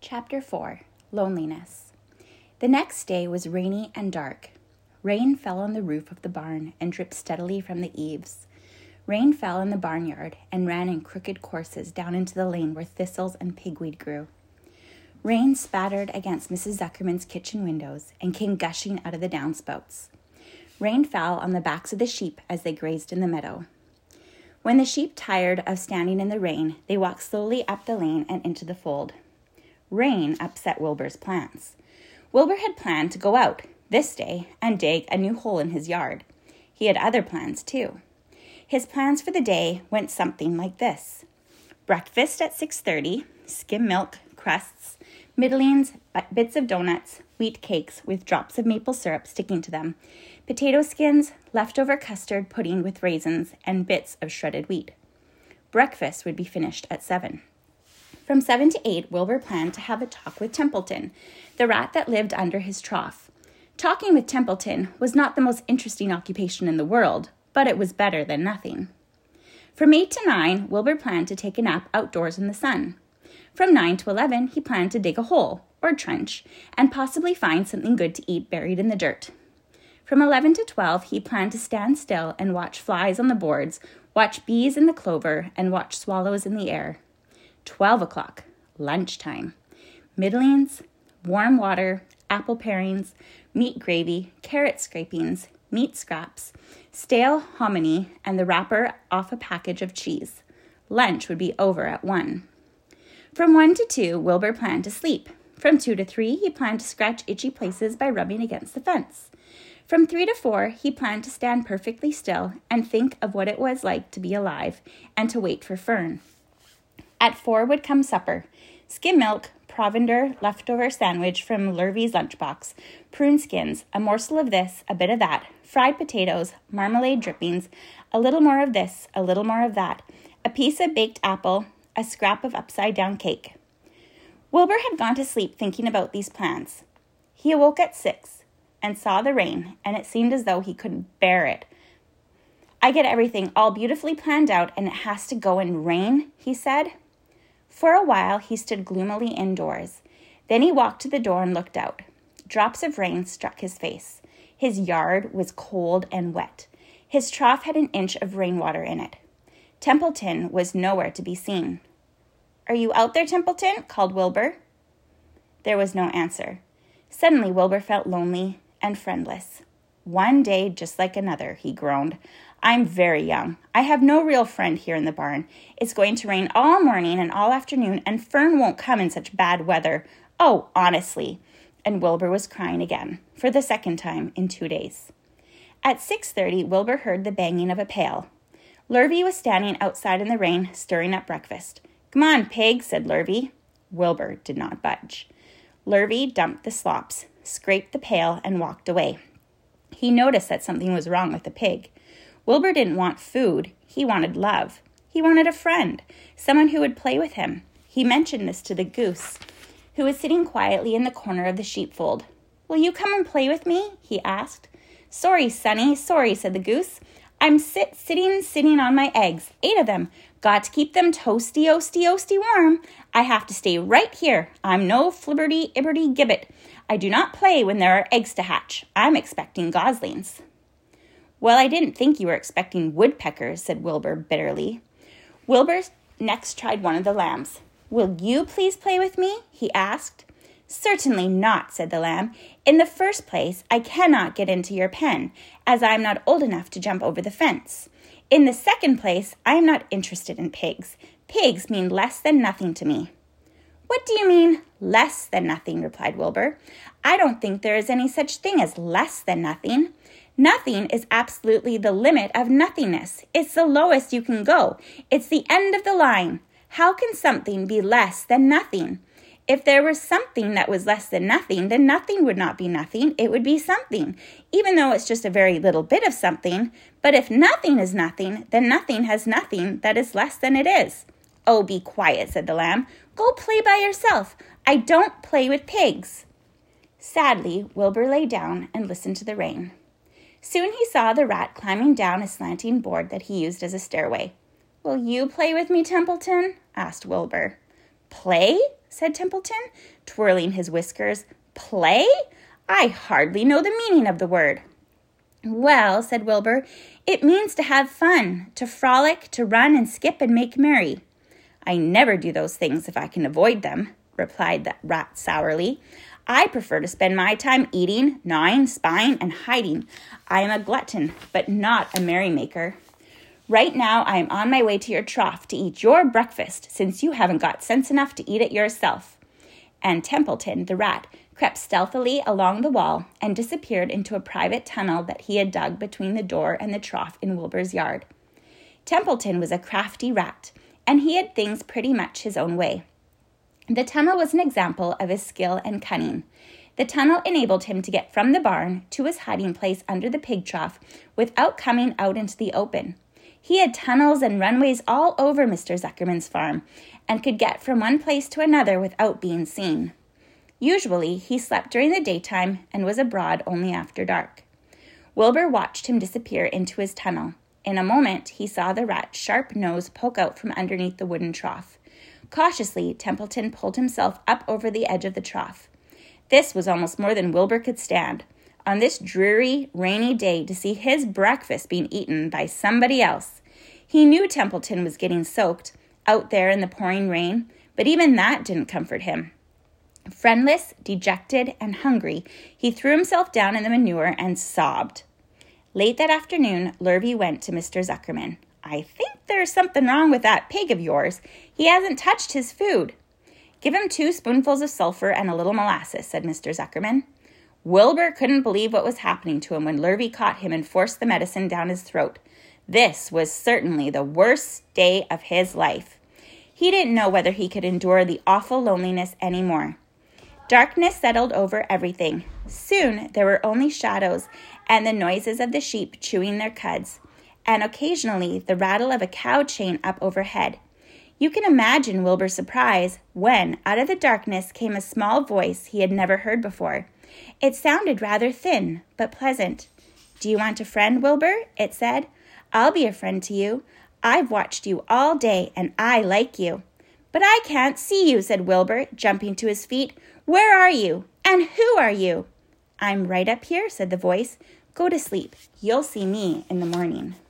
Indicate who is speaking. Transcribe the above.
Speaker 1: Chapter 4. Loneliness. The next day was rainy and dark. Rain fell on the roof of the barn and dripped steadily from the eaves. Rain fell in the barnyard and ran in crooked courses down into the lane where thistles and pigweed grew. Rain spattered against Mrs. Zuckerman's kitchen windows and came gushing out of the downspouts. Rain fell on the backs of the sheep as they grazed in the meadow. When the sheep tired of standing in the rain, they walked slowly up the lane and into the fold. Rain upset Wilbur's plans. Wilbur had planned to go out this day and dig a new hole in his yard. He had other plans too. His plans for the day went something like this. Breakfast at 6:30, skim milk, crusts, middlings, bits of donuts, wheat cakes with drops of maple syrup sticking to them, potato skins, leftover custard pudding with raisins, and bits of shredded wheat. Breakfast would be finished at 7. From 7 to 8, Wilbur planned to have a talk with Templeton, the rat that lived under his trough. Talking with Templeton was not the most interesting occupation in the world, but it was better than nothing. From 8 to 9, Wilbur planned to take a nap outdoors in the sun. From 9 to 11, he planned to dig a hole, or trench, and possibly find something good to eat buried in the dirt. From 11 to 12, he planned to stand still and watch flies on the boards, watch bees in the clover, and watch swallows in the air. 12 o'clock, lunchtime. Middlings, warm water, apple parings, meat gravy, carrot scrapings, meat scraps, stale hominy, and the wrapper off a package of cheese. Lunch would be over at 1. From 1 to 2, Wilbur planned to sleep. From 2 to 3, he planned to scratch itchy places by rubbing against the fence. From 3 to 4, he planned to stand perfectly still and think of what it was like to be alive and to wait for Fern. At 4 would come supper. Skim milk, provender, leftover sandwich from Lurvy's lunchbox, prune skins, a morsel of this, a bit of that, fried potatoes, marmalade drippings, a little more of this, a little more of that, a piece of baked apple, a scrap of upside-down cake. Wilbur had gone to sleep thinking about these plans. He awoke at 6 and saw the rain, and it seemed as though he couldn't bear it. "I get everything all beautifully planned out, and it has to go and rain," he said. For a while, he stood gloomily indoors. Then he walked to the door and looked out. Drops of rain struck his face. His yard was cold and wet. His trough had an inch of rainwater in it. Templeton was nowhere to be seen. "Are you out there, Templeton?" called Wilbur. There was no answer. Suddenly, Wilbur felt lonely and friendless. "One day just like another," he groaned. "I'm very young. I have no real friend here in the barn. It's going to rain all morning and all afternoon, and Fern won't come in such bad weather. Oh, honestly." And Wilbur was crying again, for the second time in 2 days. At 6:30, Wilbur heard the banging of a pail. Lurvy was standing outside in the rain, stirring up breakfast. "Come on, pig," said Lurvy. Wilbur did not budge. Lurvy dumped the slops, scraped the pail, and walked away. He noticed that something was wrong with the pig. Wilbur didn't want food. He wanted love. He wanted a friend, someone who would play with him. He mentioned this to the goose, who was sitting quietly in the corner of the sheepfold. "Will you come and play with me?" he asked. "Sorry, Sonny, sorry," said the goose. "I'm sitting on my eggs, 8 of them. Got to keep them toasty warm. I have to stay right here. I'm no flibberty-ibberty-gibbet. I do not play when there are eggs to hatch. I'm expecting goslings." "Well, I didn't think you were expecting woodpeckers," said Wilbur bitterly. Wilbur next tried one of the lambs. "Will you please play with me?" he asked. "Certainly not," said the lamb. "In the first place, I cannot get into your pen, as I am not old enough to jump over the fence. In the second place, I am not interested in pigs. Pigs mean less than nothing to me." "What do you mean, less than nothing?" replied Wilbur. "I don't think there is any such thing as less than nothing. Nothing is absolutely the limit of nothingness. It's the lowest you can go. It's the end of the line. How can something be less than nothing? If there was something that was less than nothing, then nothing would not be nothing. It would be something, even though it's just a very little bit of something. But if nothing is nothing, then nothing has nothing that is less than it is." "Oh, be quiet," said the lamb. "Go play by yourself. I don't play with pigs." Sadly, Wilbur lay down and listened to the rain. Soon he saw the rat climbing down a slanting board that he used as a stairway. "Will you play with me, Templeton?" asked Wilbur. "Play?" said Templeton, twirling his whiskers. Play? I hardly know the meaning of the word. Well, said Wilbur, it means to have fun, to frolic, to run and skip and make merry. I never do those things if I can avoid them, replied the rat sourly. I prefer to spend my time eating, gnawing, spying, and hiding. I am a glutton, but not a merrymaker. Right now I am on my way to your trough to eat your breakfast, since you haven't got sense enough to eat it yourself. And Templeton, the rat, crept stealthily along the wall and disappeared into a private tunnel that he had dug between the door and the trough in Wilbur's yard. Templeton was a crafty rat, and he had things pretty much his own way. The tunnel was an example of his skill and cunning. The tunnel enabled him to get from the barn to his hiding place under the pig trough without coming out into the open. He had tunnels and runways all over Mr. Zuckerman's farm and could get from one place to another without being seen. Usually, he slept during the daytime and was abroad only after dark. Wilbur watched him disappear into his tunnel. In a moment, he saw the rat's sharp nose poke out from underneath the wooden trough. Cautiously, Templeton pulled himself up over the edge of the trough. This was almost more than Wilbur could stand. On this dreary, rainy day, to see his breakfast being eaten by somebody else. He knew Templeton was getting soaked out there in the pouring rain, but even that didn't comfort him. Friendless, dejected, and hungry, he threw himself down in the manure and sobbed. Late that afternoon, Lurvy went to Mr. Zuckerman. I think there's something wrong with that pig of yours. He hasn't touched his food. Give him 2 spoonfuls of sulfur and a little molasses, said Mr. Zuckerman. Wilbur couldn't believe what was happening to him when Lurvy caught him and forced the medicine down his throat. This was certainly the worst day of his life. He didn't know whether he could endure the awful loneliness any more. Darkness settled over everything. Soon there were only shadows and the noises of the sheep chewing their cuds, and occasionally the rattle of a cow chain up overhead. You can imagine Wilbur's surprise when, out of the darkness, came a small voice he had never heard before. It sounded rather thin, but pleasant. Do you want a friend, Wilbur? It said. I'll be a friend to you. I've watched you all day, and I like you. But I can't see you, said Wilbur, jumping to his feet. Where are you? And who are you? I'm right up here, said the voice. Go to sleep. You'll see me in the morning.